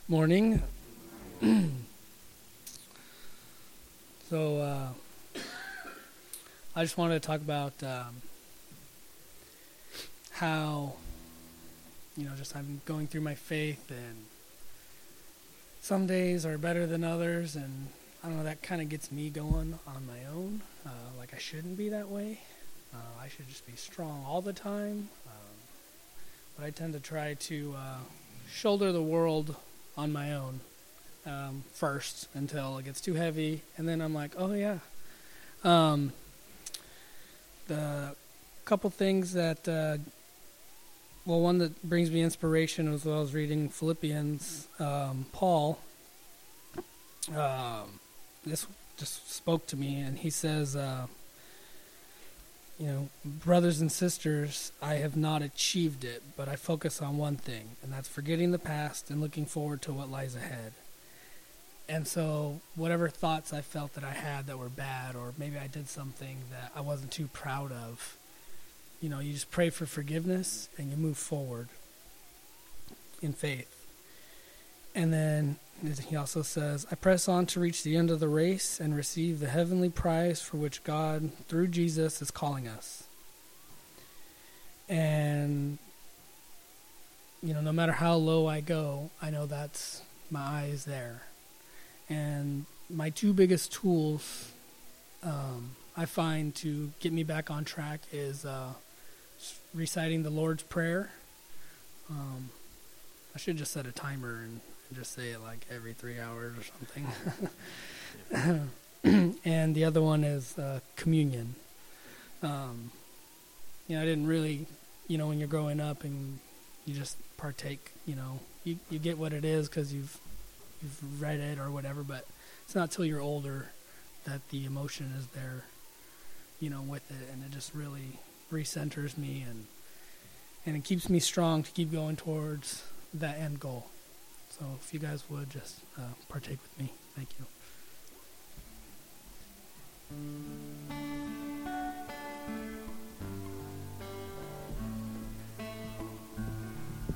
Morning. So I just wanted to talk about how, just I'm going through my faith, and some days are better than others, and I don't know, that kind of gets me going on my own. Like I shouldn't be that way. I should just be strong all the time. But I tend to try to shoulder the world on my own first until it gets too heavy, and then I'm like, oh yeah. The couple things that, one that brings me inspiration as well as reading Philippians, Paul, this just spoke to me, and he says, brothers and sisters, I have not achieved it, but I focus on one thing, and that's forgetting the past and looking forward to what lies ahead. And so whatever thoughts I felt that I had that were bad, or maybe I did something that I wasn't too proud of, you just pray for forgiveness and you move forward in faith. And then he also says, I press on to reach the end of the race and receive the heavenly prize for which God, through Jesus, is calling us. And, no matter how low I go, I know that's my eye is there. And my two biggest tools I find to get me back on track is reciting the Lord's Prayer. I should just set a timer and just say it like every 3 hours or something. And the other one is communion. I didn't really, when you're growing up and you just partake, you get what it is because you've read it or whatever, but it's not till you're older that the emotion is there, with it, and it just really recenters me and it keeps me strong to keep going towards that end goal. So if you guys would just partake with me. Thank you.